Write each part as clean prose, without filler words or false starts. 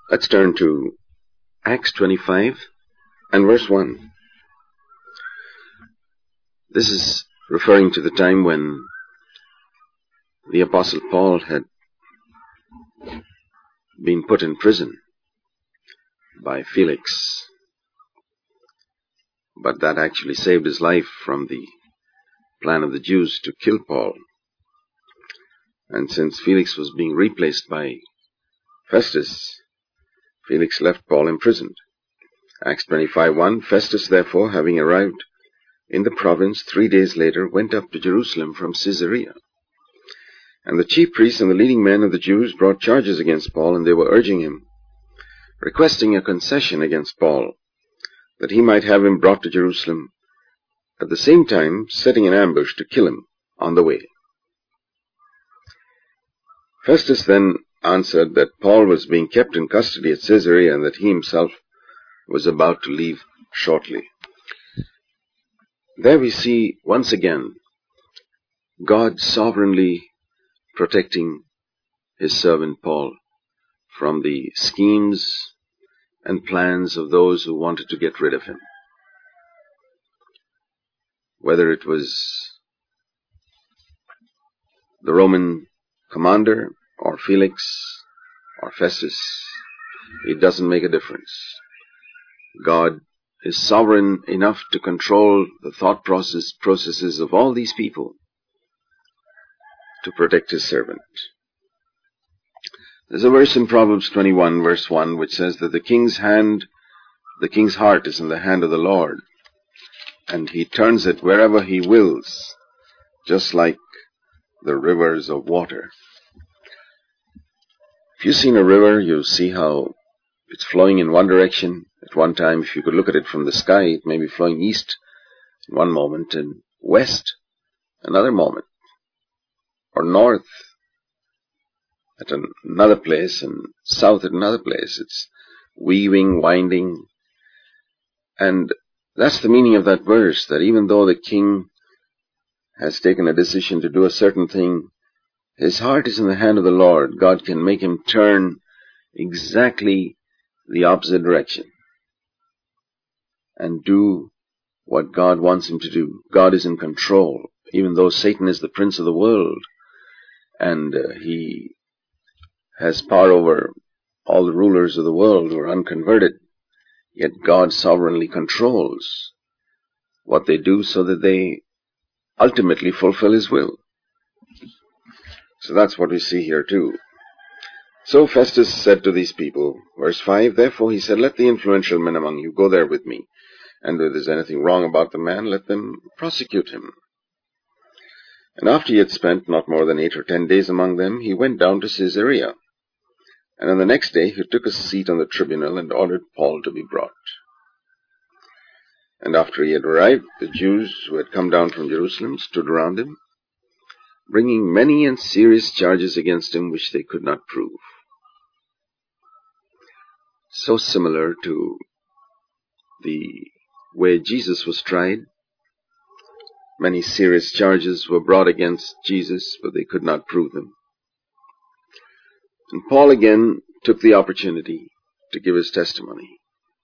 Let's turn to Acts 25 and verse 1. This is referring to the time when the Apostle Paul had been put in prison by Felix, but that actually saved his life from the plan of the Jews to kill Paul. And since Felix was being replaced by Festus, Felix left Paul imprisoned. Acts 25:1, Festus therefore, having arrived in the province 3 days later, went up to Jerusalem from Caesarea. And the chief priests and the leading men of the Jews brought charges against Paul, and they were urging him, requesting a concession against Paul, that he might have him brought to Jerusalem, at the same time setting an ambush to kill him on the way. Festus then answered that Paul was being kept in custody at Caesarea and that he himself was about to leave shortly. There we see once again God sovereignly protecting his servant Paul from the schemes and plans of those who wanted to get rid of him. Whether it was the Roman commander or Felix or Festus, it doesn't make a difference. God is sovereign enough to control the thought processes of all these people to protect his servant. There's a verse in Proverbs 21 verse 1 which says that the king's heart is in the hand of the Lord, and he turns it wherever he wills, just like the rivers of water. If you've seen a river, you see how it's flowing in one direction. At one time, if you could look at it from the sky, it may be flowing east in one moment and west another moment, or north at another place and south at another place. It's weaving, winding. And that's the meaning of that verse, that even though the king has taken a decision to do a certain thing, his heart is in the hand of the Lord. God can make him turn exactly the opposite direction and do what God wants him to do. God is in control. Even though Satan is the prince of the world and he has power over all the rulers of the world who are unconverted, yet God sovereignly controls what they do so that they ultimately fulfill his will. So that's what we see here too. So Festus said to these people, verse 5, therefore he said, let the influential men among you go there with me, and if there's anything wrong about the man, let them prosecute him. And after he had spent not more than 8 or 10 days among them, he went down to Caesarea. And on the next day he took a seat on the tribunal and ordered Paul to be brought. And after he had arrived, the Jews who had come down from Jerusalem stood around him, bringing many and serious charges against him which they could not prove. So similar to the way Jesus was tried. Many serious charges were brought against Jesus, but they could not prove them. And Paul again took the opportunity to give his testimony.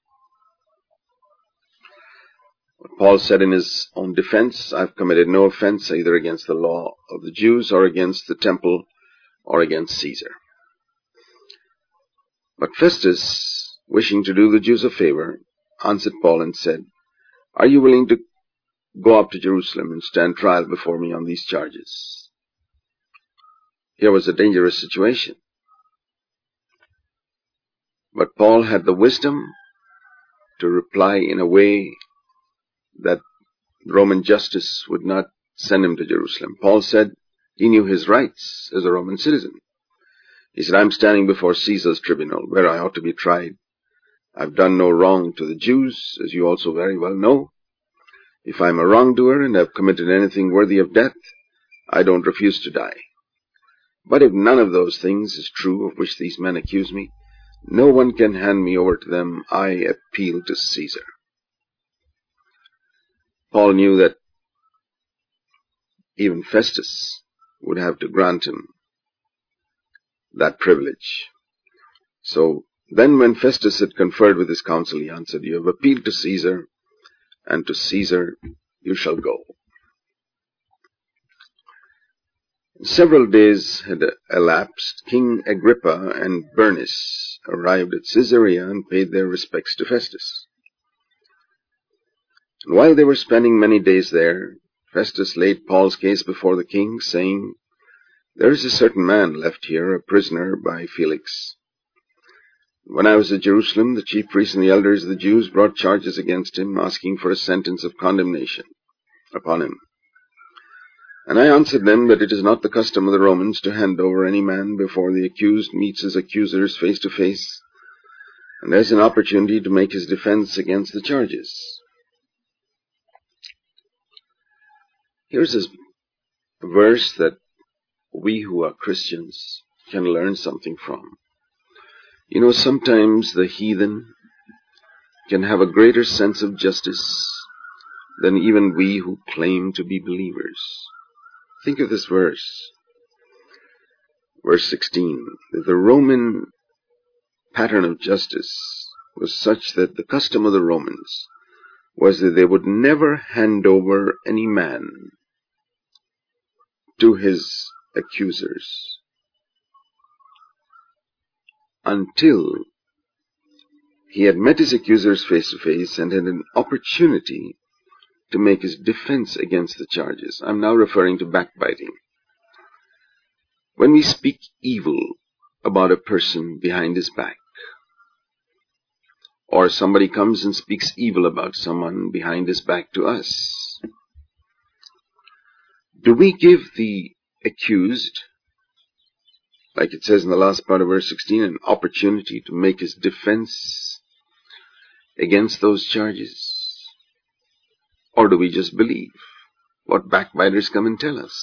What Paul said in his own defense, I've committed no offense either against the law of the Jews or against the temple or against Caesar. But Festus, wishing to do the Jews a favor, answered Paul and said, are you willing to go up to Jerusalem and stand trial before me on these charges? Here was a dangerous situation. But Paul had the wisdom to reply in a way that Roman justice would not send him to Jerusalem. Paul said he knew his rights as a Roman citizen. He said, I'm standing before Caesar's tribunal where I ought to be tried. I've done no wrong to the Jews, as you also very well know. If I'm a wrongdoer and have committed anything worthy of death, I don't refuse to die. But if none of those things is true of which these men accuse me, no one can hand me over to them. I appeal to Caesar. Paul knew that even Festus would have to grant him that privilege. So Then when Festus had conferred with his council, he answered, "You have appealed to Caesar, and to Caesar you shall go." Several days had elapsed. King Agrippa and Bernice arrived at Caesarea and paid their respects to Festus. And while they were spending many days there, Festus laid Paul's case before the king, saying, "There is a certain man left here, a prisoner by Felix. When I was at Jerusalem, the chief priests and the elders of the Jews brought charges against him, asking for a sentence of condemnation upon him. And I answered them that it is not the custom of the Romans to hand over any man before the accused meets his accusers face to face, and has an opportunity to make his defense against the charges." Here's a verse that we who are Christians can learn something from. You know, sometimes the heathen can have a greater sense of justice than even we who claim to be believers. Think of this verse. Verse 16. The Roman pattern of justice was such that the custom of the Romans was that they would never hand over any man to his accusers until he had met his accusers face to face and had an opportunity to make his defense against the charges. I'm now referring to backbiting. When we speak evil about a person behind his back, or somebody comes and speaks evil about someone behind his back to us, do we give the accused, like it says in the last part of verse 16, an opportunity to make his defense against those charges? Or do we just believe what backbiters come and tell us?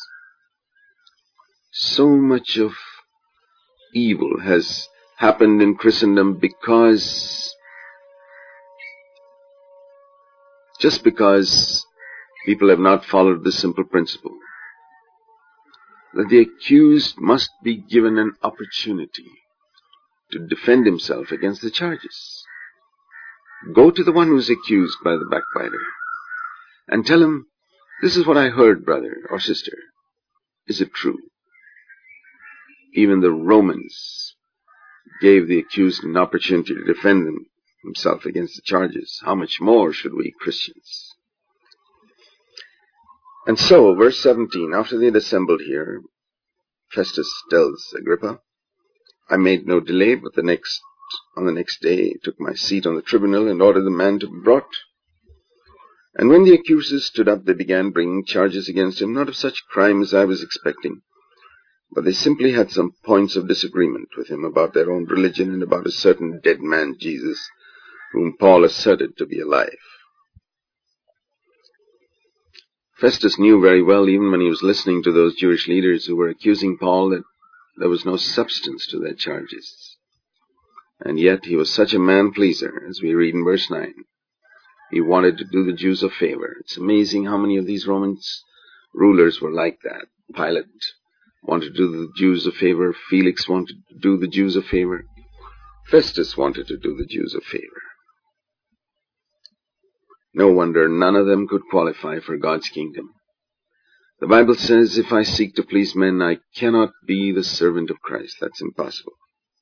So much of evil has happened in Christendom just because people have not followed this simple principle, that the accused must be given an opportunity to defend himself against the charges. Go to the one who is accused by the backbiter and tell him, "This is what I heard, brother or sister. Is it true?" Even the Romans gave the accused an opportunity to defend himself against the charges. How much more should we Christians? And so, verse 17, after they had assembled here, Festus tells Agrippa, "I made no delay, but on the next day took my seat on the tribunal and ordered the man to be brought. And when the accusers stood up, they began bringing charges against him, not of such crime as I was expecting, but they simply had some points of disagreement with him about their own religion and about a certain dead man, Jesus, whom Paul asserted to be alive." Festus knew very well, even when he was listening to those Jewish leaders who were accusing Paul, that there was no substance to their charges. And yet he was such a man-pleaser, as we read in verse 9. He wanted to do the Jews a favor. It's amazing how many of these Roman rulers were like that. Pilate wanted to do the Jews a favor. Felix wanted to do the Jews a favor. Festus wanted to do the Jews a favor. No wonder none of them could qualify for God's kingdom. The Bible says, "If I seek to please men, I cannot be the servant of Christ." That's impossible.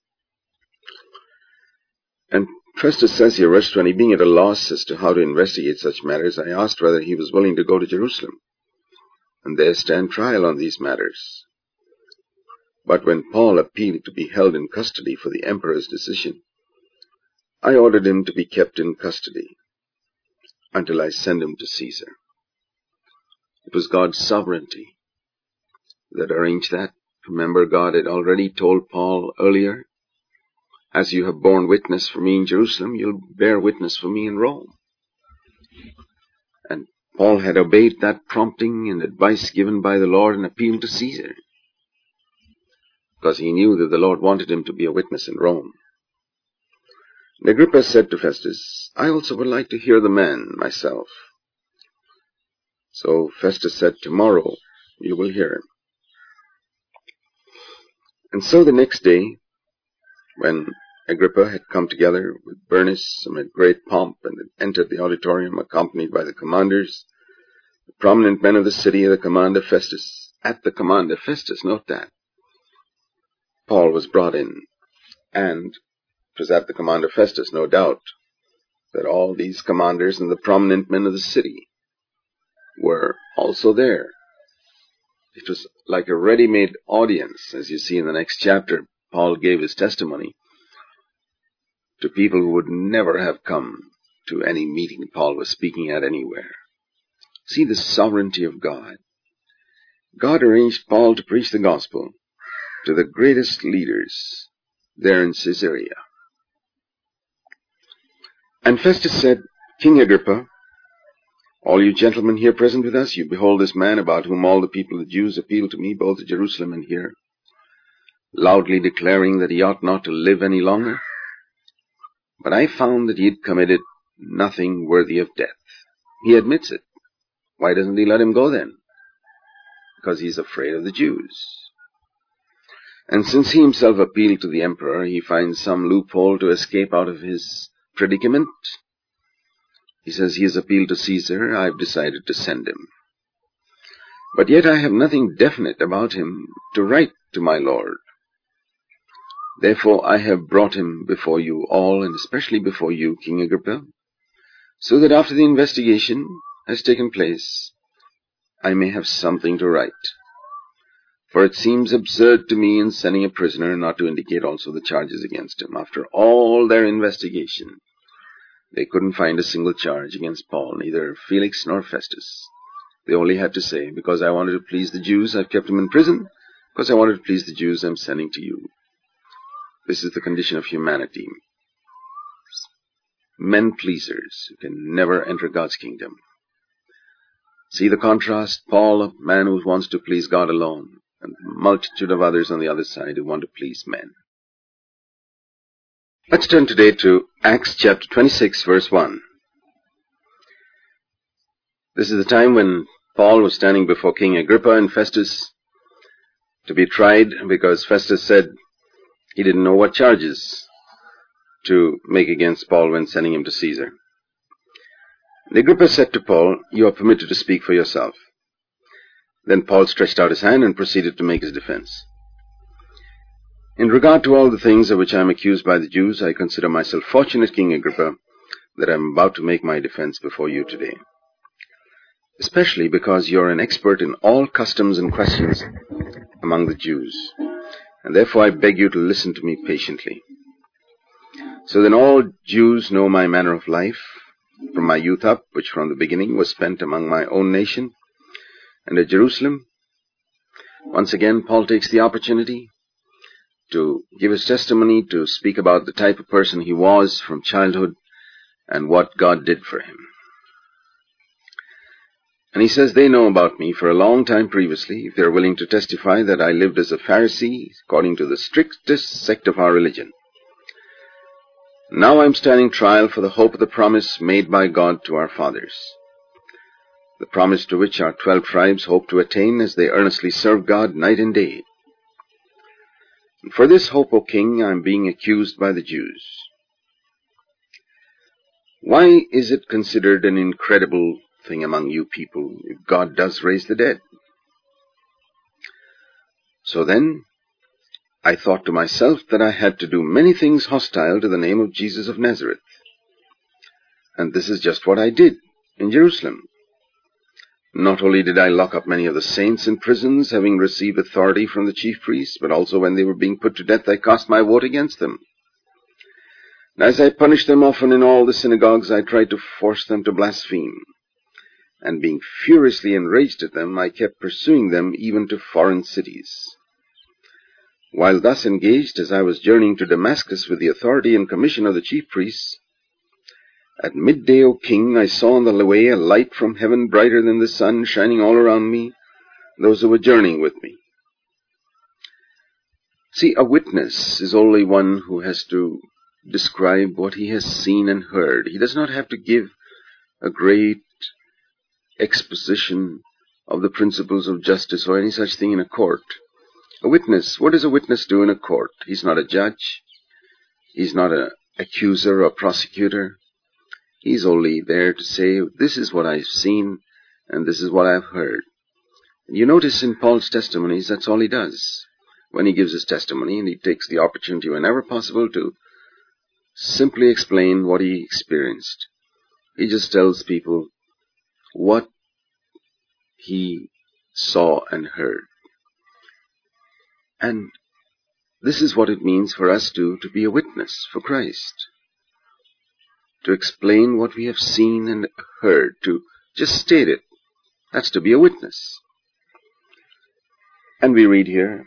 And Festus says here, verse 20, "Being at a loss as to how to investigate such matters, I asked whether he was willing to go to Jerusalem and there stand trial on these matters. But when Paul appealed to be held in custody for the emperor's decision, I ordered him to be kept in custody until I send him to Caesar." It was God's sovereignty that arranged that. Remember, God had already told Paul earlier, "As you have borne witness for me in Jerusalem, you'll bear witness for me in Rome." And Paul had obeyed that prompting and advice given by the Lord and appealed to Caesar, because he knew that the Lord wanted him to be a witness in Rome. And Agrippa said to Festus, "I also would like to hear the man myself." So Festus said, "Tomorrow you will hear him." And so the next day, when Agrippa had come together with Bernice amid great pomp and had entered the auditorium accompanied by the commanders, the prominent men of the city, the commander Festus. At the commander Festus, note that, Paul was brought in, and it was at the commander Festus, no doubt, that all these commanders and the prominent men of the city were also there. It was like a ready-made audience. As you see in the next chapter, Paul gave his testimony to people who would never have come to any meeting Paul was speaking at anywhere. See the sovereignty of God. God arranged Paul to preach the gospel to the greatest leaders there in Caesarea. And Festus said, King Agrippa, all you gentlemen here present with us, you behold this man about whom all the people of the Jews appeal to me, both at Jerusalem and here, loudly declaring that he ought not to live any longer. But I found that he had committed nothing worthy of death. He admits it. Why doesn't he let him go then? Because he's afraid of the Jews. And since he himself appealed to the emperor, he finds some loophole to escape out of his predicament. He says he has appealed to Caesar. I've decided to send him. But yet I have nothing definite about him to write to my lord. Therefore I have brought him before you all, and especially before you, King Agrippa, so that after the investigation has taken place, I may have something to write. For it seems absurd to me in sending a prisoner not to indicate also the charges against him. After all their investigation, they couldn't find a single charge against Paul, neither Felix nor Festus. They only had to say, because I wanted to please the Jews, I've kept him in prison. Because I wanted to please the Jews, I'm sending to you. This is the condition of humanity. Men-pleasers who can never enter God's kingdom. See the contrast? Paul, a man who wants to please God alone, and a multitude of others on the other side who want to please men. Let's turn today to Acts chapter 26, verse 1. This is the time when Paul was standing before King Agrippa and Festus to be tried, because Festus said he didn't know what charges to make against Paul when sending him to Caesar. And Agrippa said to Paul, you are permitted to speak for yourself. Then Paul stretched out his hand and proceeded to make his defense. In regard to all the things of which I am accused by the Jews, I consider myself fortunate, King Agrippa, that I am about to make my defense before you today. Especially because you are an expert in all customs and questions among the Jews. And therefore I beg you to listen to me patiently. So then all Jews know my manner of life, from my youth up, which from the beginning was spent among my own nation, and at Jerusalem. Once again, Paul takes the opportunity to give his testimony, to speak about the type of person he was from childhood and what God did for him. And he says they know about me for a long time previously, if they are willing to testify that I lived as a Pharisee according to the strictest sect of our religion. Now I am standing trial for the hope of the promise made by God to our fathers, the promise to which our 12 tribes hope to attain as they earnestly serve God night and day. And for this hope, O King, I am being accused by the Jews. Why is it considered an incredible thing among you people if God does raise the dead? So then, I thought to myself that I had to do many things hostile to the name of Jesus of Nazareth. And this is just what I did in Jerusalem. Not only did I lock up many of the saints in prisons, having received authority from the chief priests, but also when they were being put to death, I cast my vote against them. And as I punished them often in all the synagogues, I tried to force them to blaspheme. And being furiously enraged at them, I kept pursuing them even to foreign cities. While thus engaged, as I was journeying to Damascus with the authority and commission of the chief priests, at midday, O King, I saw on the way a light from heaven brighter than the sun, shining all around me, those who were journeying with me. See, a witness is only one who has to describe what he has seen and heard. He does not have to give a great exposition of the principles of justice or any such thing in a court. A witness, what does a witness do in a court? He's not a judge. He's not an accuser or prosecutor. He's only there to say, this is what I've seen and this is what I've heard. You notice in Paul's testimonies, that's all he does. When he gives his testimony, and he takes the opportunity whenever possible to simply explain what he experienced. He just tells people what he saw and heard. And this is what it means for us to be a witness for Christ. To explain what we have seen and heard, to just state it. That's to be a witness. And we read here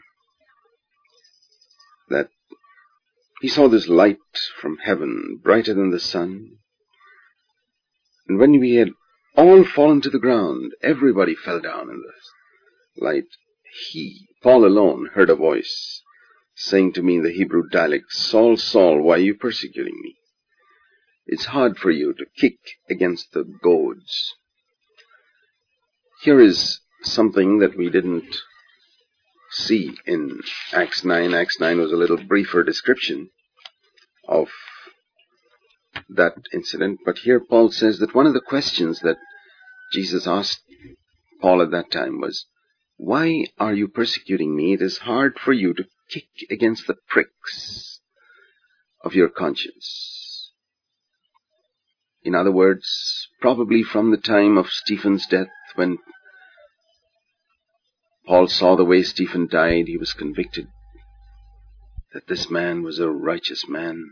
that he saw this light from heaven, brighter than the sun. And when we had all fallen to the ground, everybody fell down in the light. Paul alone, heard a voice saying to me in the Hebrew dialect, Saul, Saul, why are you persecuting me? It's hard for you to kick against the goads. Here is something that we didn't see in Acts 9. Acts 9 was a little briefer description of that incident. But here Paul says that one of the questions that Jesus asked Paul at that time was, why are you persecuting me? It is hard for you to kick against the pricks of your conscience. In other words, probably from the time of Stephen's death, when Paul saw the way Stephen died, he was convicted that this man was a righteous man.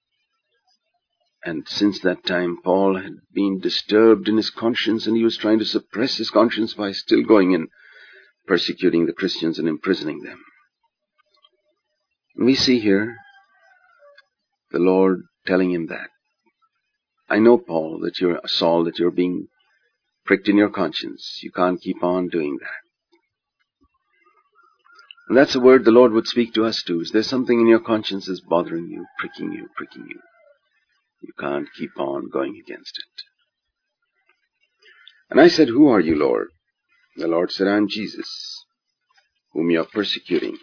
And since that time, Paul had been disturbed in his conscience, and he was trying to suppress his conscience by still going and persecuting the Christians and imprisoning them. And we see here the Lord telling him that. I know, Paul, Saul, that you're being pricked in your conscience. You can't keep on doing that. And that's a word the Lord would speak to us too. Is there something in your conscience that's bothering you, pricking you? You can't keep on going against it. And I said, who are you, Lord? The Lord said, I'm Jesus, whom you are persecuting.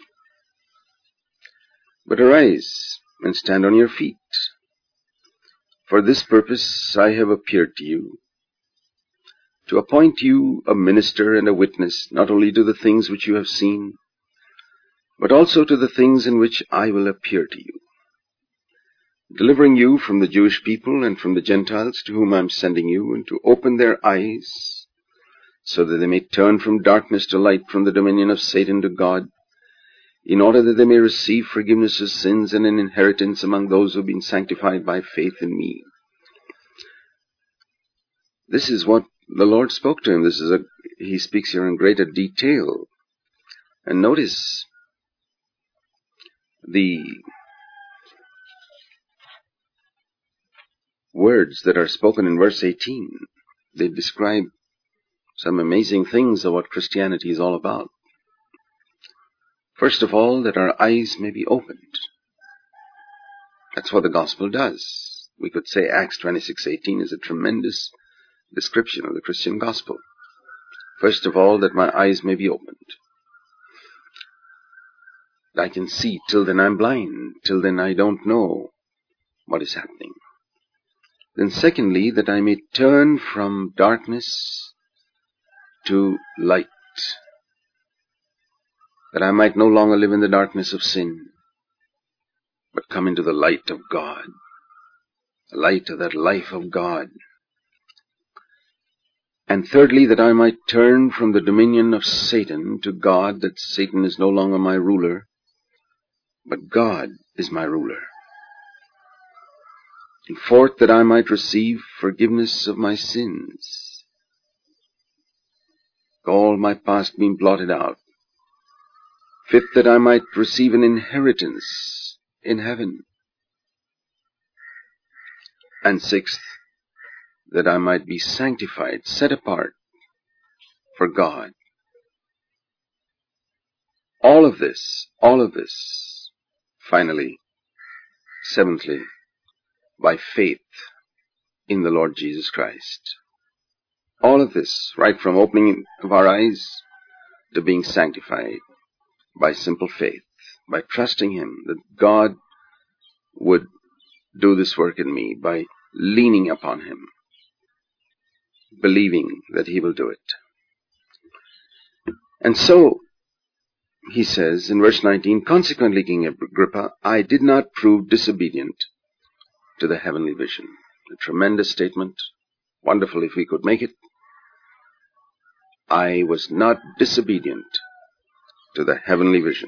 But arise and stand on your feet. For this purpose I have appeared to you, to appoint you a minister and a witness, not only to the things which you have seen, but also to the things in which I will appear to you, delivering you from the Jewish people and from the Gentiles to whom I am sending you, and to open their eyes, so that they may turn from darkness to light, from the dominion of Satan to God, in order that they may receive forgiveness of sins and an inheritance among those who have been sanctified by faith in me. This is what the Lord spoke to him. He speaks here in greater detail. And notice the words that are spoken in verse 18. They describe some amazing things of what Christianity is all about. First of all, that our eyes may be opened. That's what the gospel does. We could say Acts 26:18 is a tremendous description of the Christian gospel. First of all, that my eyes may be opened. I can see. Till then I'm blind. Till then I don't know what is happening. Then secondly, that I may turn from darkness to light. That I might no longer live in the darkness of sin, but come into the light of God. The light of that life of God. And thirdly, that I might turn from the dominion of Satan to God, that Satan is no longer my ruler, but God is my ruler. And fourth, that I might receive forgiveness of my sins. All my past being blotted out. Fifth, that I might receive an inheritance in heaven. And sixth, that I might be sanctified, set apart for God. All of this, finally, seventhly, by faith in the Lord Jesus Christ. All of this, right from opening of our eyes to being sanctified by simple faith, by trusting Him that God would do this work in me by leaning upon him, believing that he will do it. And so, he says in verse 19, consequently, King Agrippa, I did not prove disobedient to the heavenly vision. A tremendous statement. Wonderful if we could make it. I was not disobedient to the heavenly vision.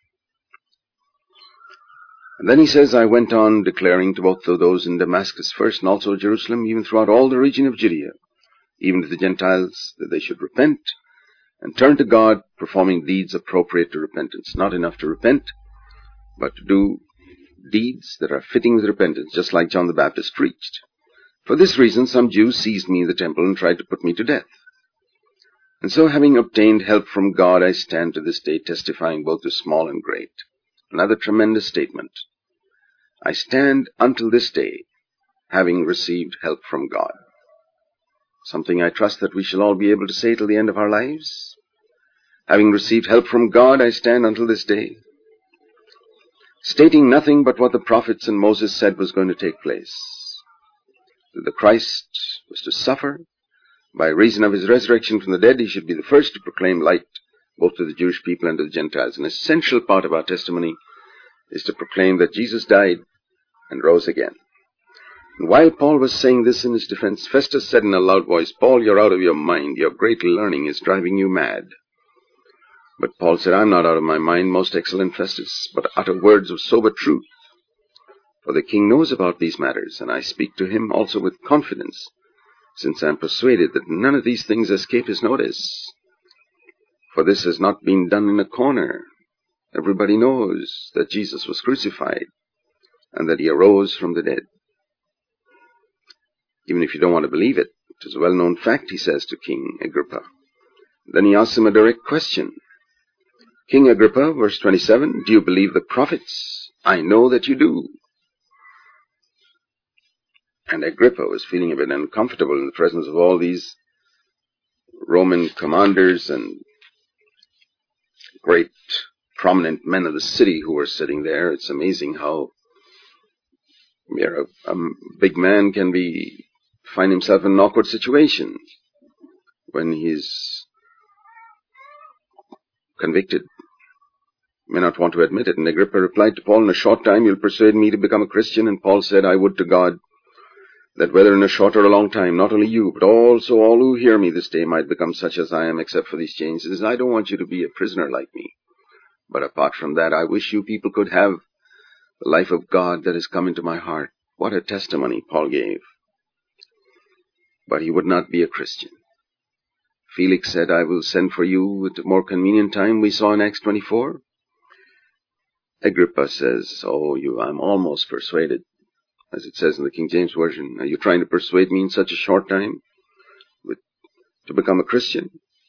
And then he says, I went on declaring to both of those in Damascus first and also Jerusalem, even throughout all the region of Judea, even to the Gentiles, that they should repent and turn to God, performing deeds appropriate to repentance. Not enough to repent, but to do deeds that are fitting with repentance, just like John the Baptist preached. For this reason, some Jews seized me in the temple and tried to put me to death. And so, having obtained help from God, I stand to this day testifying both to small and great. Another tremendous statement. I stand until this day, having received help from God. Something I trust that we shall all be able to say till the end of our lives. Having received help from God, I stand until this day, stating nothing but what the prophets and Moses said was going to take place. That the Christ was to suffer. By reason of his resurrection from the dead, he should be the first to proclaim light both to the Jewish people and to the Gentiles. An essential part of our testimony is to proclaim that Jesus died and rose again. And while Paul was saying this in his defense, Festus said in a loud voice, Paul, you're out of your mind. Your great learning is driving you mad. But Paul said, I'm not out of my mind, most excellent Festus, but utter words of sober truth. For the king knows about these matters, and I speak to him also with confidence, since I am persuaded that none of these things escape his notice. For this has not been done in a corner. Everybody knows that Jesus was crucified, and that he arose from the dead. Even if you don't want to believe it, it is a well-known fact, he says to King Agrippa. Then he asks him a direct question. King Agrippa, verse 27, do you believe the prophets? I know that you do. And Agrippa was feeling a bit uncomfortable in the presence of all these Roman commanders and great prominent men of the city who were sitting there. It's amazing how a big man can find himself in an awkward situation when he's convicted. May not want to admit it. And Agrippa replied to Paul, in a short time you'll persuade me to become a Christian. And Paul said, I would to God that whether in a short or a long time, not only you, but also all who hear me this day might become such as I am, except for these changes. I don't want you to be a prisoner like me. But apart from that, I wish you people could have the life of God that has come into my heart. What a testimony Paul gave. But he would not be a Christian. Felix said, I will send for you at a more convenient time, we saw in Acts 24. Agrippa says, I'm almost persuaded. As it says in the King James Version, are you trying to persuade me in such a short time to become a Christian?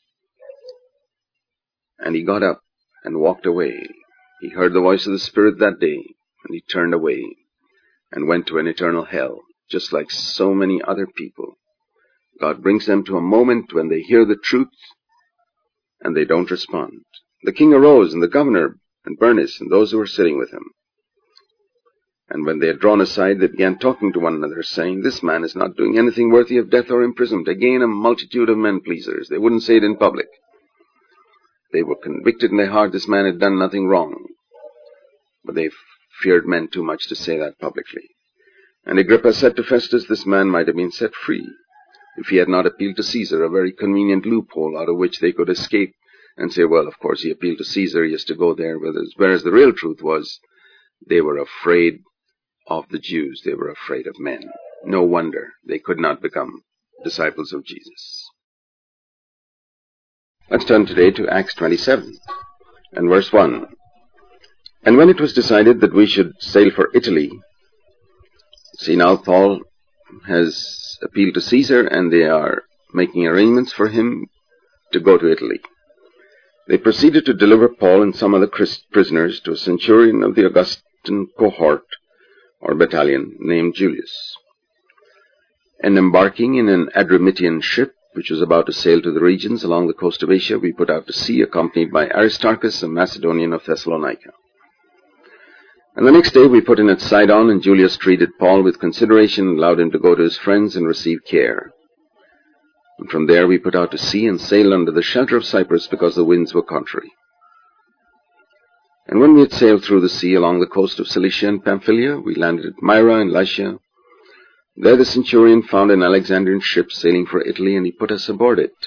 And he got up and walked away. He heard the voice of the Spirit that day, and he turned away and went to an eternal hell, just like so many other people. God brings them to a moment when they hear the truth and they don't respond. The king arose, and the governor, and Bernice, and those who were sitting with him. And when they had drawn aside, they began talking to one another, saying, this man is not doing anything worthy of death or imprisonment. Again, a multitude of men-pleasers. They wouldn't say it in public. They were convicted in their heart this man had done nothing wrong. But they feared men too much to say that publicly. And Agrippa said to Festus, this man might have been set free if he had not appealed to Caesar, a very convenient loophole out of which they could escape and say, well, of course, he appealed to Caesar, he has to go there. Whereas the real truth was, they were afraid of the Jews. They were afraid of men. No wonder they could not become disciples of Jesus. Let's turn today to Acts 27 and verse 1. And when it was decided that we should sail for Italy, see now Paul has appealed to Caesar and they are making arrangements for him to go to Italy. They proceeded to deliver Paul and some other prisoners to a centurion of the Augustan cohort or battalion named Julius. And embarking in an Adramyttian ship, which was about to sail to the regions along the coast of Asia, we put out to sea, accompanied by Aristarchus, a Macedonian of Thessalonica. And the next day we put in at Sidon, and Julius treated Paul with consideration and allowed him to go to his friends and receive care. And from there we put out to sea and sailed under the shelter of Cyprus because the winds were contrary. And when we had sailed through the sea along the coast of Cilicia and Pamphylia, we landed at Myra and Lycia. There the centurion found an Alexandrian ship sailing for Italy, and he put us aboard it.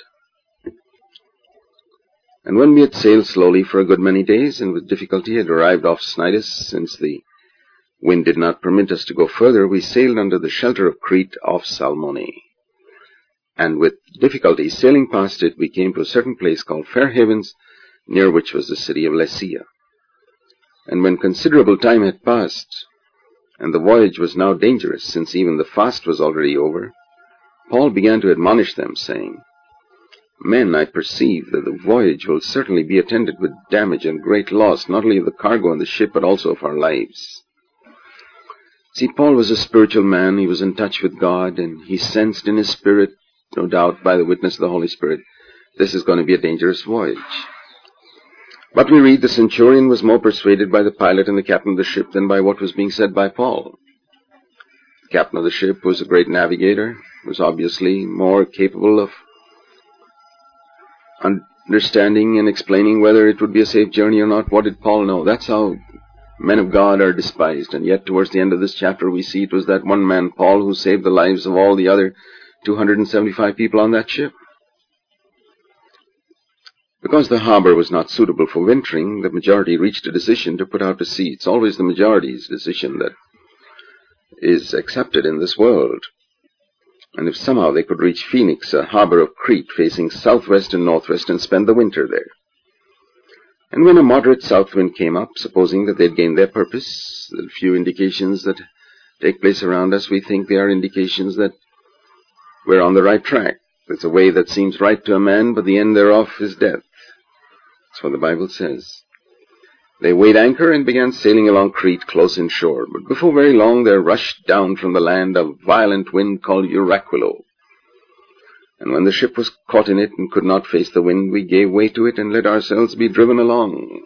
And when we had sailed slowly for a good many days, and with difficulty had arrived off Cnidus, since the wind did not permit us to go further, we sailed under the shelter of Crete off Salmone. And with difficulty sailing past it, we came to a certain place called Fair Havens, near which was the city of Lasea. And when considerable time had passed, and the voyage was now dangerous, since even the fast was already over, Paul began to admonish them, saying, Men, I perceive that the voyage will certainly be attended with damage and great loss, not only of the cargo and the ship, but also of our lives. See, Paul was a spiritual man. He was in touch with God, and he sensed in his spirit, no doubt by the witness of the Holy Spirit, this is going to be a dangerous voyage. But we read the centurion was more persuaded by the pilot and the captain of the ship than by what was being said by Paul. The captain of the ship was a great navigator, was obviously more capable of understanding and explaining whether it would be a safe journey or not. What did Paul know? That's how men of God are despised. And yet towards the end of this chapter we see it was that one man, Paul, who saved the lives of all the other 275 people on that ship. Because the harbor was not suitable for wintering, the majority reached a decision to put out to sea. It's always the majority's decision that is accepted in this world. And if somehow they could reach Phoenix, a harbor of Crete facing southwest and northwest, and spend the winter there. And when a moderate south wind came up, supposing that they'd gained their purpose, the few indications that take place around us, we think they are indications that we're on the right track. It's a way that seems right to a man, but the end thereof is death. That's what the Bible says. They weighed anchor and began sailing along Crete close inshore. But before very long there rushed down from the land a violent wind called Euraquilo. And when the ship was caught in it and could not face the wind, we gave way to it and let ourselves be driven along.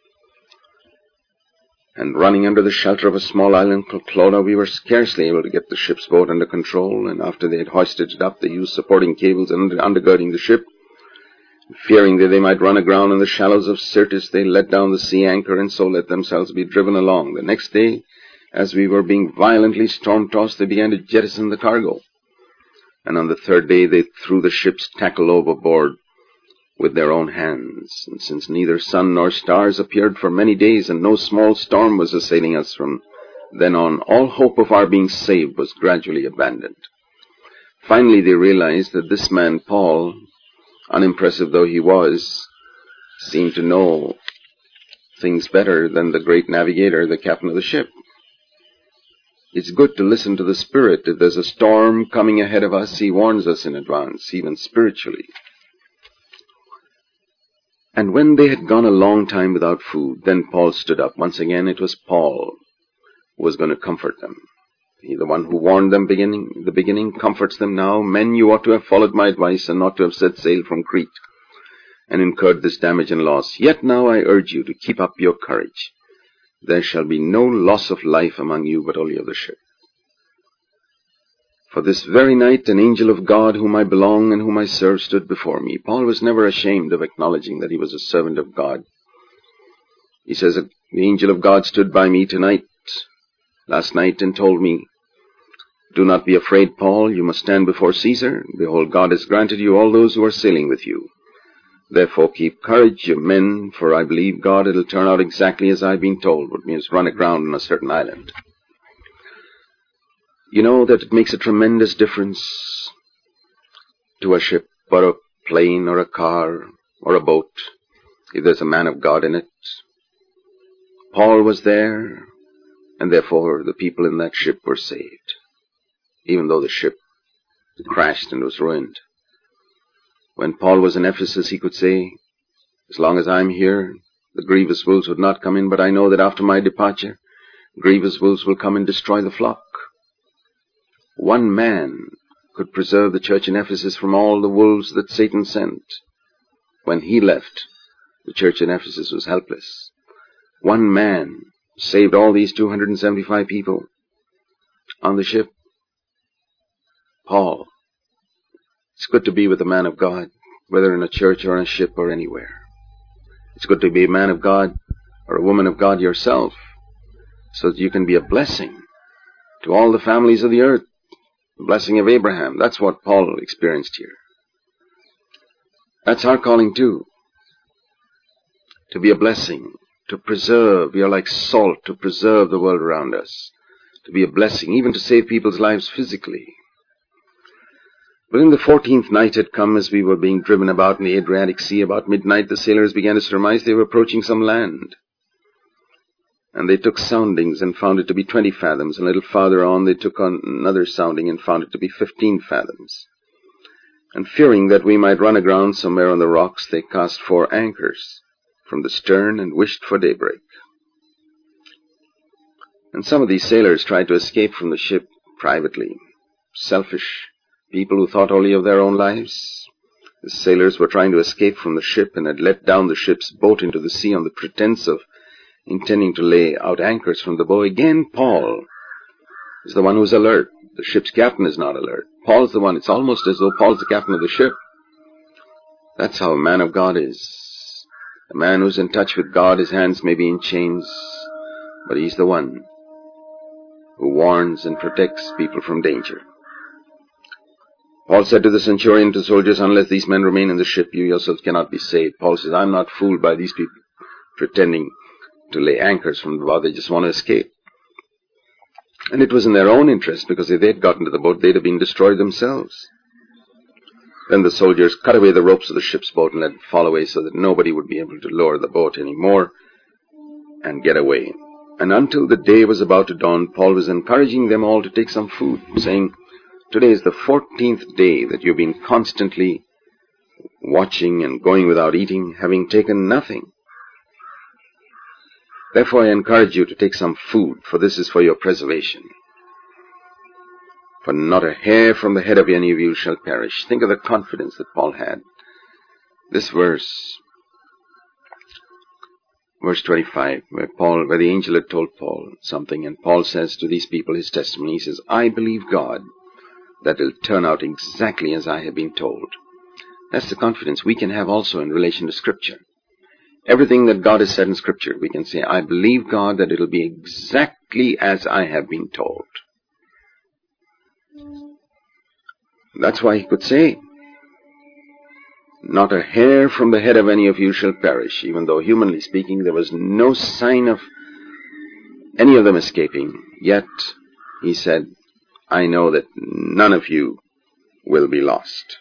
And running under the shelter of a small island called Clauda, we were scarcely able to get the ship's boat under control, and after they had hoisted it up, they used supporting cables undergirding the ship. Fearing that they might run aground in the shallows of Syrtis, they let down the sea anchor and so let themselves be driven along. The next day, as we were being violently storm-tossed, they began to jettison the cargo. And on the third day they threw the ship's tackle overboard with their own hands. And since neither sun nor stars appeared for many days, and no small storm was assailing us from then on, all hope of our being saved was gradually abandoned. Finally they realized that this man, Paul, unimpressive though he was, seemed to know things better than the great navigator, the captain of the ship. It's good to listen to the Spirit. If there's a storm coming ahead of us, he warns us in advance, even spiritually. And when they had gone a long time without food, then Paul stood up. Once again, it was Paul who was going to comfort them. He, the one who warned them in the beginning, comforts them now. Men, you ought to have followed my advice and not to have set sail from Crete and incurred this damage and loss. Yet now I urge you to keep up your courage. There shall be no loss of life among you, but only of the ship. For this very night an angel of God, whom I belong and whom I serve, stood before me. Paul was never ashamed of acknowledging that he was a servant of God. He says, the angel of God stood by me last night, and told me, do not be afraid, Paul. You must stand before Caesar. Behold, God has granted you all those who are sailing with you. Therefore keep courage, you men, for I believe God it'll turn out exactly as I've been told, but we must run aground on a certain island. You know that it makes a tremendous difference to a ship or a plane or a car or a boat if there's a man of God in it. Paul was there, and therefore the people in that ship were saved, even though the ship crashed and was ruined. When Paul was in Ephesus, he could say, as long as I'm here, the grievous wolves would not come in, but I know that after my departure, grievous wolves will come and destroy the flock. One man could preserve the church in Ephesus from all the wolves that Satan sent. When he left, the church in Ephesus was helpless. One man saved all these 275 people on the ship? Paul. It's good to be with a man of God, whether in a church or on a ship or anywhere. It's good to be a man of God or a woman of God yourself, so that you can be a blessing to all the families of the earth. The blessing of Abraham. That's what Paul experienced here. That's our calling too. To be a blessing, to preserve. We are like salt to preserve the world around us. To be a blessing, even to save people's lives physically. But in the 14th night had come, as we were being driven about in the Adriatic Sea. About midnight the sailors began to surmise they were approaching some land. And they took soundings and found it to be 20 fathoms. And a little farther on they took on another sounding and found it to be 15 fathoms. And fearing that we might run aground somewhere on the rocks, they cast 4 anchors from the stern and wished for daybreak. And some of these sailors tried to escape from the ship privately. Selfish people who thought only of their own lives. The sailors were trying to escape from the ship and had let down the ship's boat into the sea on the pretense of intending to lay out anchors from the bow. Again, Paul is the one who's alert. The ship's captain is not alert. Paul's the one. It's almost as though Paul's the captain of the ship. That's how a man of God is. A man who's in touch with God, his hands may be in chains, but he's the one who warns and protects people from danger. Paul said to the centurion, to the soldiers, unless these men remain in the ship, you yourselves cannot be saved. Paul says, I'm not fooled by these people pretending to lay anchors from the bow. They just want to escape. And it was in their own interest, because if they'd gotten to the boat, they'd have been destroyed themselves. Then the soldiers cut away the ropes of the ship's boat and let it fall away so that nobody would be able to lower the boat anymore and get away. And until the day was about to dawn, Paul was encouraging them all to take some food, saying, today is the 14th day that you've been constantly watching and going without eating, having taken nothing. Therefore I encourage you to take some food, for this is for your preservation. For not a hair from the head of any of you shall perish. Think of the confidence that Paul had. This verse 25, where the angel had told Paul something, and Paul says to these people his testimony. He says, I believe God that it'll turn out exactly as I have been told. That's the confidence we can have also in relation to Scripture. Everything that God has said in Scripture, we can say, I believe God that it'll be exactly as I have been told. That's why he could say, not a hair from the head of any of you shall perish, even though humanly speaking there was no sign of any of them escaping. Yet, he said, I know that none of you will be lost.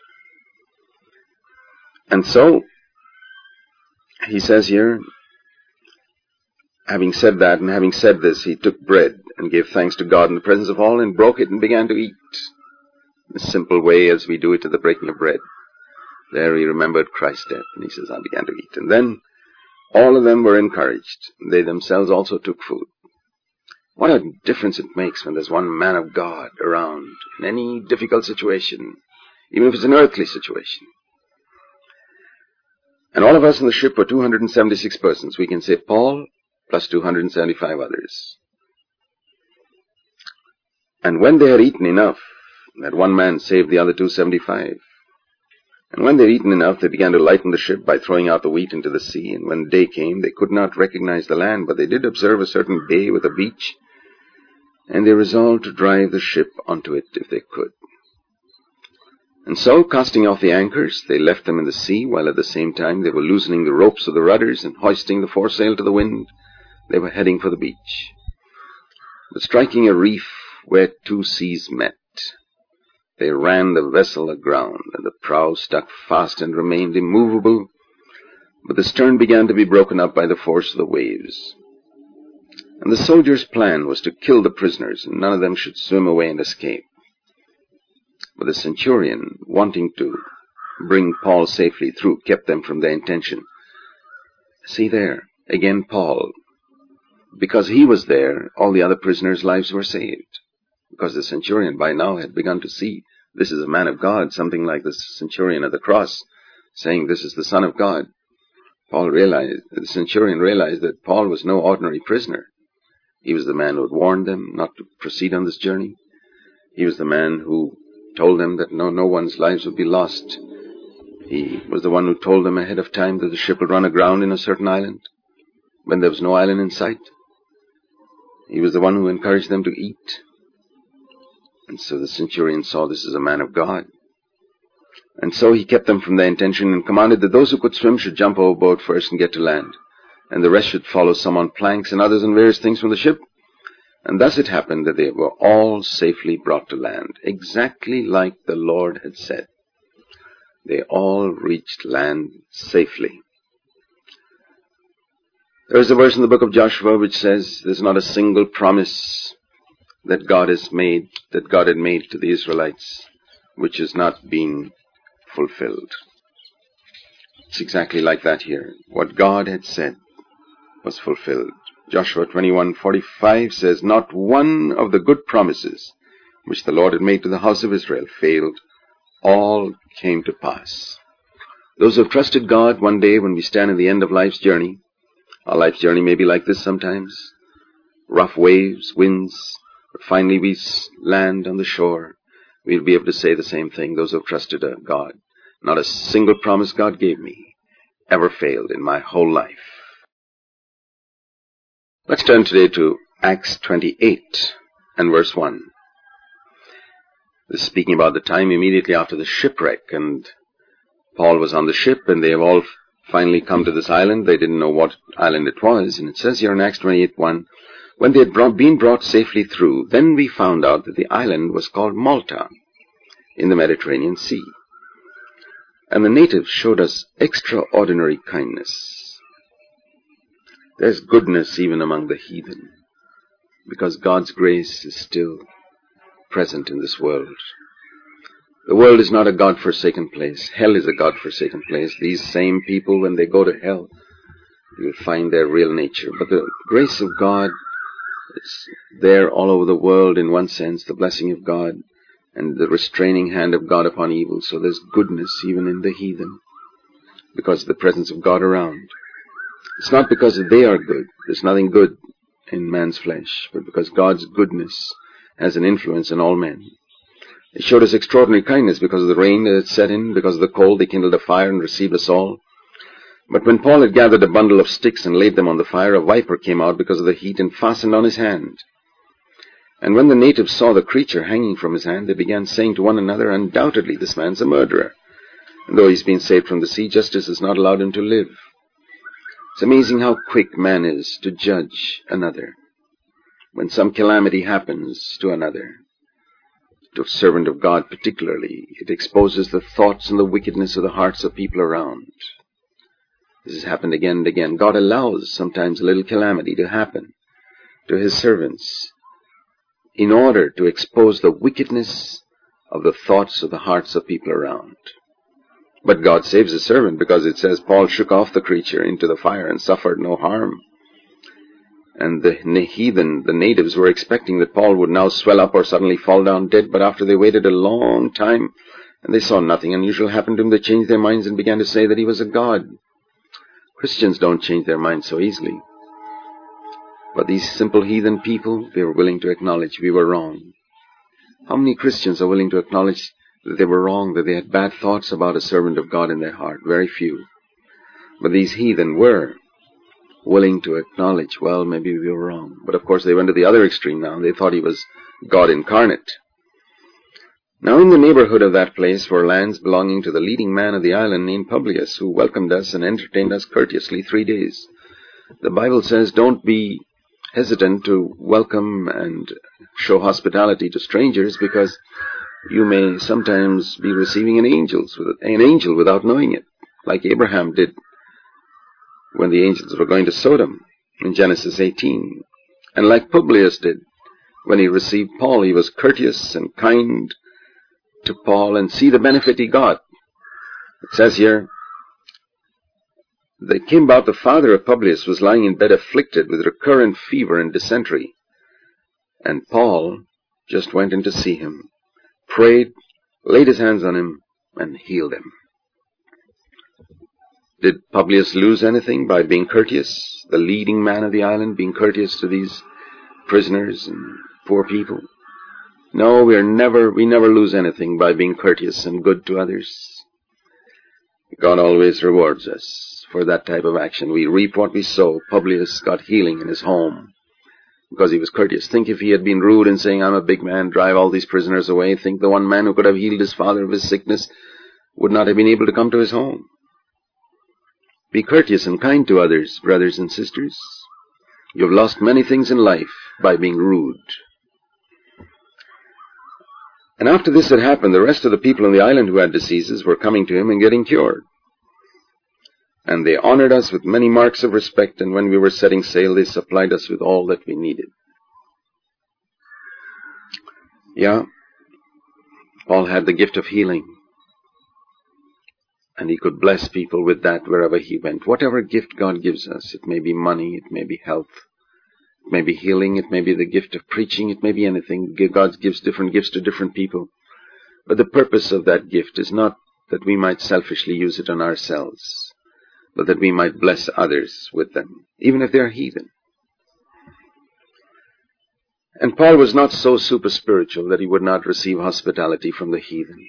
And so, he says here, having said that and having said this, he took bread and gave thanks to God in the presence of all and broke it and began to eat. In a simple way as we do it to the breaking of bread. There he remembered Christ's death and he says, I began to eat. And then all of them were encouraged. They themselves also took food. What a difference it makes when there's one man of God around in any difficult situation, even if it's an earthly situation. And all of us in the ship were 276 persons. We can say Paul plus 275 others. And when they had eaten enough, that one man saved the other 275. And when they had eaten enough, they began to lighten the ship by throwing out the wheat into the sea. And when day came, they could not recognize the land, but they did observe a certain bay with a beach, and they resolved to drive the ship onto it if they could. And so, casting off the anchors, they left them in the sea, while at the same time they were loosening the ropes of the rudders and hoisting the foresail to the wind. They were heading for the beach. But striking a reef where 2 seas met, they ran the vessel aground, and the prow stuck fast and remained immovable, but the stern began to be broken up by the force of the waves. And the soldiers' plan was to kill the prisoners, and none of them should swim away and escape. But the centurion, wanting to bring Paul safely through, kept them from their intention. See there, again Paul. Because he was there, all the other prisoners' lives were saved. Because the centurion by now had begun to see, this is a man of God, something like the centurion at the cross, saying this is the Son of God. The centurion realized that Paul was no ordinary prisoner. He was the man who had warned them not to proceed on this journey. He was the man who told them that no one's lives would be lost. He was the one who told them ahead of time that the ship would run aground in a certain island when there was no island in sight. He was the one who encouraged them to eat. And so the centurion saw this as a man of God. And so he kept them from their intention and commanded that those who could swim should jump overboard first and get to land, and the rest should follow, some on planks and others on various things from the ship. And thus it happened that they were all safely brought to land, exactly like the Lord had said. They all reached land safely. There is a verse in the book of Joshua which says there's not a single promise that God had made to the Israelites which has not been fulfilled. It's exactly like that here. What God had said was fulfilled. Joshua 21:45 says, "Not one of the good promises which the Lord had made to the house of Israel failed. All came to pass." Those who have trusted God, one day when we stand at the end of life's journey, our life's journey may be like this sometimes. Rough waves, winds, but finally we land on the shore. We'll be able to say the same thing. Those who have trusted God, not a single promise God gave me ever failed in my whole life. Let's turn today to Acts 28 and verse 1. This is speaking about the time immediately after the shipwreck, and Paul was on the ship, and they have all finally come to this island. They didn't know what island it was, and it says here in Acts 28:1, "When they had been brought safely through, then we found out that the island was called Malta in the Mediterranean Sea. And the natives showed us extraordinary kindness." There's goodness even among the heathen, because God's grace is still present in this world. The world is not a God-forsaken place. Hell is a God-forsaken place. These same people, when they go to hell, you'll find their real nature. But the grace of God is there all over the world in one sense, the blessing of God, and the restraining hand of God upon evil. So there's goodness even in the heathen, because of the presence of God around. It's not because they are good. There's nothing good in man's flesh, but because God's goodness has an influence on all men. He showed us extraordinary kindness because of the rain that had set in, because of the cold. They kindled a fire and received us all. But when Paul had gathered a bundle of sticks and laid them on the fire, a viper came out because of the heat and fastened on his hand. And when the natives saw the creature hanging from his hand, they began saying to one another, "Undoubtedly this man's a murderer. And though he's been saved from the sea, justice has not allowed him to live." It's amazing how quick man is to judge another. When some calamity happens to another, to a servant of God particularly, it exposes the thoughts and the wickedness of the hearts of people around. This has happened again and again. God allows sometimes a little calamity to happen to his servants in order to expose the wickedness of the thoughts of the hearts of people around. But God saves his servant, because it says Paul shook off the creature into the fire and suffered no harm. And the heathen, the natives, were expecting that Paul would now swell up or suddenly fall down dead, but after they waited a long time and they saw nothing unusual happen to him, they changed their minds and began to say that he was a god. Christians don't change their minds so easily. But these simple heathen people, they were willing to acknowledge we were wrong. How many Christians are willing to acknowledge that they were wrong, that they had bad thoughts about a servant of God in their heart? Very few. But these heathen were willing to acknowledge, well, maybe we were wrong. But of course they went to the other extreme now. They thought he was God incarnate. Now in the neighborhood of that place were lands belonging to the leading man of the island named Publius, who welcomed us and entertained us courteously 3 days. The Bible says don't be hesitant to welcome and show hospitality to strangers, because you may sometimes be receiving an angel without knowing it, like Abraham did when the angels were going to Sodom in Genesis 18. And like Publius did when he received Paul, he was courteous and kind to Paul, and see the benefit he got. It says here, "They came about the father of Publius was lying in bed afflicted with recurrent fever and dysentery. And Paul just went in to see him, prayed, laid his hands on him, and healed him." Did Publius lose anything by being courteous? The leading man of the island being courteous to these prisoners and poor people. No, we never lose anything by being courteous and good to others. God always rewards us for that type of action. We reap what we sow. Publius got healing in his home because he was courteous. Think if he had been rude and saying, I'm a big man, drive all these prisoners away. Think the one man who could have healed his father of his sickness would not have been able to come to his home. Be courteous and kind to others, brothers and sisters. You have lost many things in life by being rude. And after this had happened, the rest of the people on the island who had diseases were coming to him and getting cured. And they honored us with many marks of respect, and when we were setting sail, they supplied us with all that we needed. Yeah, Paul had the gift of healing. And he could bless people with that wherever he went. Whatever gift God gives us, it may be money, it may be health, it may be healing, it may be the gift of preaching, it may be anything. God gives different gifts to different people. But the purpose of that gift is not that we might selfishly use it on ourselves, but that we might bless others with them, even if they are heathen. And Paul was not so super spiritual that he would not receive hospitality from the heathen.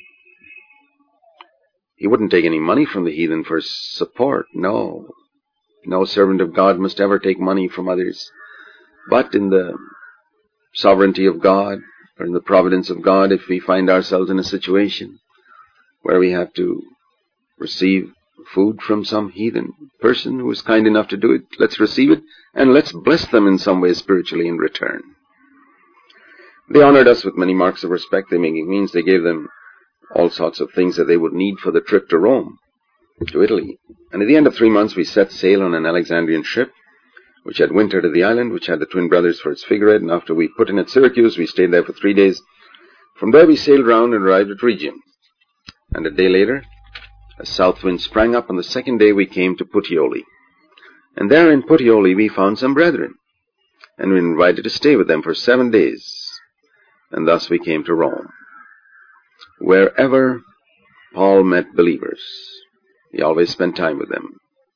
He wouldn't take any money from the heathen for support. No. No servant of God must ever take money from others. But in the sovereignty of God, or in the providence of God, if we find ourselves in a situation where we have to receive food from some heathen person who is kind enough to do it, let's receive it, and let's bless them in some way spiritually in return. They honored us with many marks of respect. It means they gave them all sorts of things that they would need for the trip to Rome, to Italy. And at the end of 3 months, we set sail on an Alexandrian ship, which had wintered at the island, which had the twin brothers for its figurehead. And after we put in at Syracuse, we stayed there for 3 days. From there, we sailed round and arrived at Rhegium. And a day later, a south wind sprang up. On the second day, we came to Puteoli. And there in Puteoli, we found some brethren, and we were invited to stay with them for 7 days. And thus we came to Rome. Wherever Paul met believers, he always spent time with them.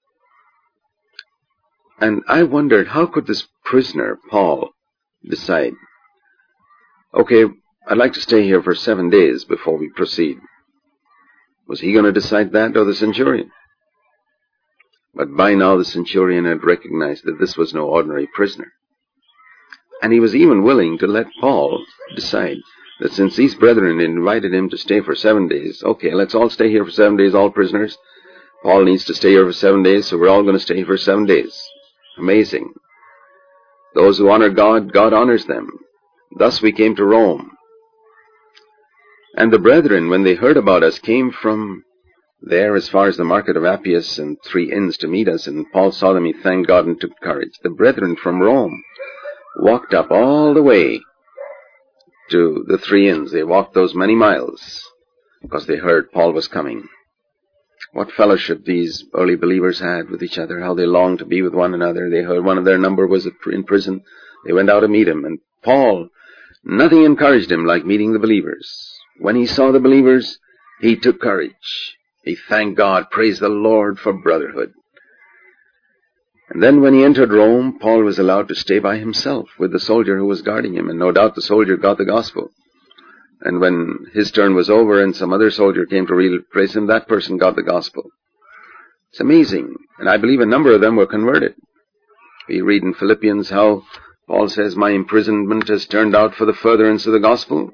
And I wondered, how could this prisoner, Paul, decide, okay, I'd like to stay here for 7 days before we proceed? Was he going to decide that, or the centurion? But by now the centurion had recognized that this was no ordinary prisoner. And he was even willing to let Paul decide that since these brethren invited him to stay for 7 days, okay, let's all stay here for 7 days, all prisoners. Paul needs to stay here for 7 days, so we're all going to stay here for 7 days. Amazing. Those who honor God, God honors them. Thus we came to Rome. And the brethren, when they heard about us, came from there as far as the market of Appius and 3 inns to meet us, and Paul saw them, he thanked God and took courage. The brethren from Rome walked up all the way to the 3 inns. They walked those many miles because they heard Paul was coming. What fellowship these early believers had with each other, how they longed to be with one another. They heard one of their number was in prison. They went out to meet him, and Paul, nothing encouraged him like meeting the believers. When he saw the believers, he took courage. He thanked God, praised the Lord for brotherhood. And then when he entered Rome, Paul was allowed to stay by himself with the soldier who was guarding him, and no doubt the soldier got the gospel. And when his turn was over and some other soldier came to replace him, that person got the gospel. It's amazing. And I believe a number of them were converted. We read in Philippians how Paul says, my imprisonment has turned out for the furtherance of the gospel.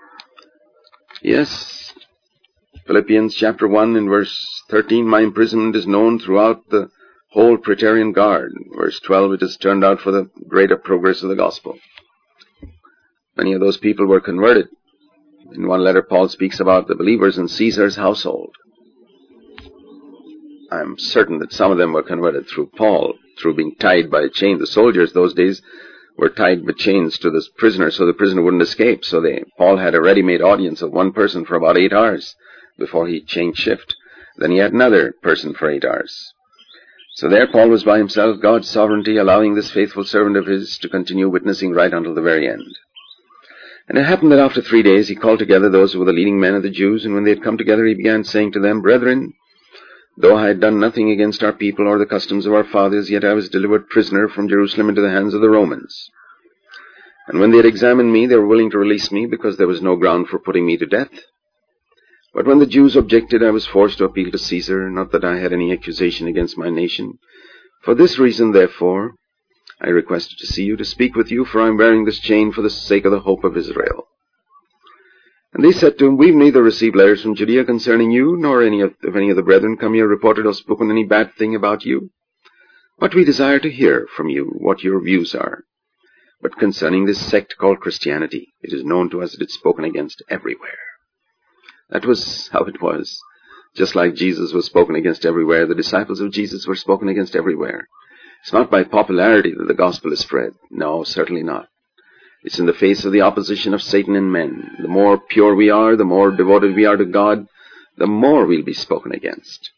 Yes. Philippians chapter 1 in verse 13, my imprisonment is known throughout the whole Praetorian Guard. Verse 12, it has turned out for the greater progress of the gospel. Many of those people were converted. In one letter, Paul speaks about the believers in Caesar's household. I'm certain that some of them were converted through Paul, through being tied by a chain. The soldiers those days were tied with chains to this prisoner so the prisoner wouldn't escape. So Paul had a ready-made audience of one person for about 8 hours before he changed shift. Then he had another person for 8 hours. So there Paul was by himself, God's sovereignty allowing this faithful servant of his to continue witnessing right until the very end. And it happened that after 3 days he called together those who were the leading men of the Jews, and when they had come together he began saying to them, brethren, though I had done nothing against our people or the customs of our fathers, yet I was delivered prisoner from Jerusalem into the hands of the Romans. And when they had examined me, they were willing to release me, because there was no ground for putting me to death. But when the Jews objected, I was forced to appeal to Caesar, not that I had any accusation against my nation. For this reason, therefore, I requested to see you, to speak with you, for I am wearing this chain for the sake of the hope of Israel. And they said to him, We have neither received letters from Judea concerning you, nor any of the brethren come here reported or spoken any bad thing about you. But we desire to hear from you what your views are. But concerning this sect called Christianity, it is known to us that it's spoken against everywhere. That was how it was. Just like Jesus was spoken against everywhere, the disciples of Jesus were spoken against everywhere. It's not by popularity that the gospel is spread. No, certainly not. It's in the face of the opposition of Satan and men. The more pure we are, the more devoted we are to God, the more we'll be spoken against.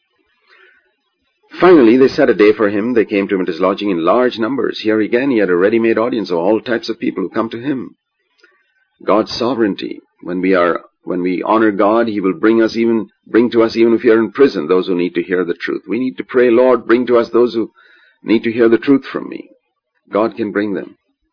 Finally, they set a day for him. They came to him at his lodging in large numbers. Here again, he had a ready-made audience of all types of people who come to him. God's sovereignty. When we honor God, he will bring to us even if we are in prison, those who need to hear the truth. We need to pray, Lord, bring to us those who need to hear the truth from me. God can bring them.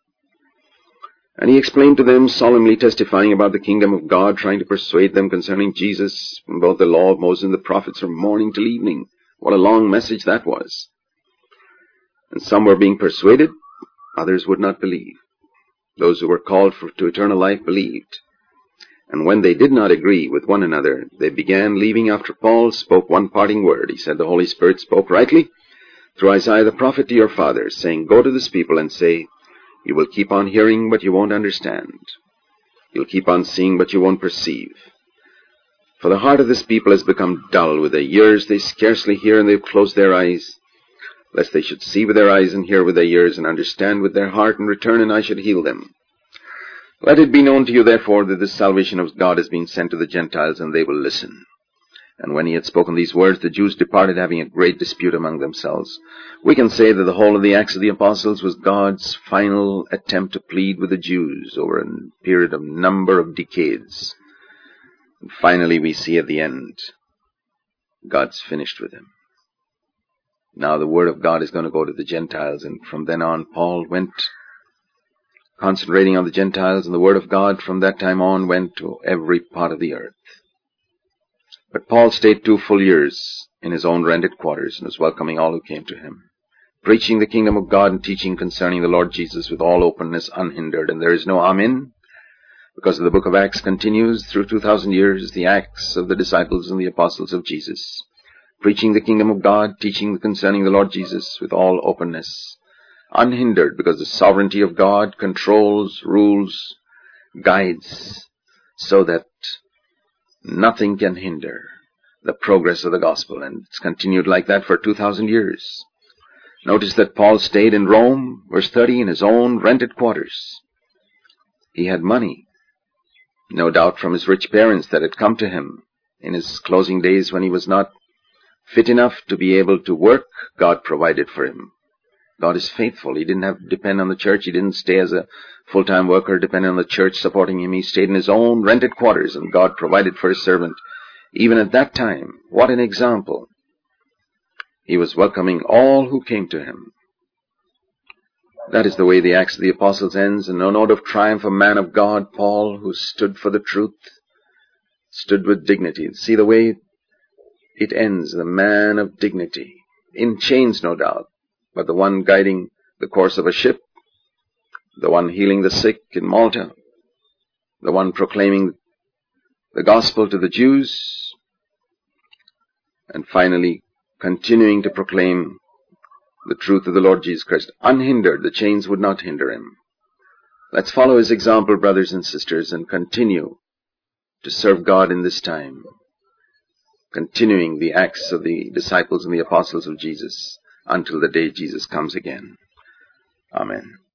And he explained to them, solemnly testifying about the kingdom of God, trying to persuade them concerning Jesus, from both the law of Moses and the prophets, from morning till evening. What a long message that was. And some were being persuaded, others would not believe. Those who were called to eternal life believed. And when they did not agree with one another, they began leaving after Paul spoke one parting word. He said, The Holy Spirit spoke rightly through Isaiah the prophet to your fathers, saying, Go to this people and say, You will keep on hearing, but you won't understand. You'll keep on seeing, but you won't perceive. For the heart of this people has become dull. With their ears they scarcely hear, and they've closed their eyes, lest they should see with their eyes and hear with their ears and understand with their heart and return, and I should heal them. Let it be known to you, therefore, that this salvation of God has been sent to the Gentiles, and they will listen. And when he had spoken these words, the Jews departed, having a great dispute among themselves. We can say that the whole of the Acts of the Apostles was God's final attempt to plead with the Jews over a period of number of decades. And finally we see at the end, God's finished with them. Now the word of God is going to go to the Gentiles, and from then on Paul went concentrating on the Gentiles, and the word of God from that time on went to every part of the earth. But Paul stayed 2 full years in his own rented quarters and was welcoming all who came to him, preaching the kingdom of God and teaching concerning the Lord Jesus with all openness, unhindered. And there is no Amen, because the book of Acts continues through 2,000 years, the acts of the disciples and the apostles of Jesus, preaching the kingdom of God, teaching concerning the Lord Jesus with all openness, unhindered, because the sovereignty of God controls, rules, guides, so that nothing can hinder the progress of the gospel. And it's continued like that for 2,000 years. Notice that Paul stayed in Rome, verse 30, in his own rented quarters. He had money, no doubt from his rich parents that had come to him in his closing days when he was not fit enough to be able to work. God provided for him. God is faithful. He didn't have to depend on the church. He didn't stay as a full-time worker, depending on the church supporting him. He stayed in his own rented quarters, and God provided for his servant. Even at that time, what an example. He was welcoming all who came to him. That is the way the Acts of the Apostles ends, and no note of triumph, a man of God, Paul, who stood for the truth, stood with dignity. See the way it ends, the man of dignity, in chains no doubt, but the one guiding the course of a ship, the one healing the sick in Malta, the one proclaiming the gospel to the Jews, and finally continuing to proclaim the truth of the Lord Jesus Christ. Unhindered, the chains would not hinder him. Let's follow his example, brothers and sisters, and continue to serve God in this time, continuing the acts of the disciples and the apostles of Jesus until the day Jesus comes again. Amen.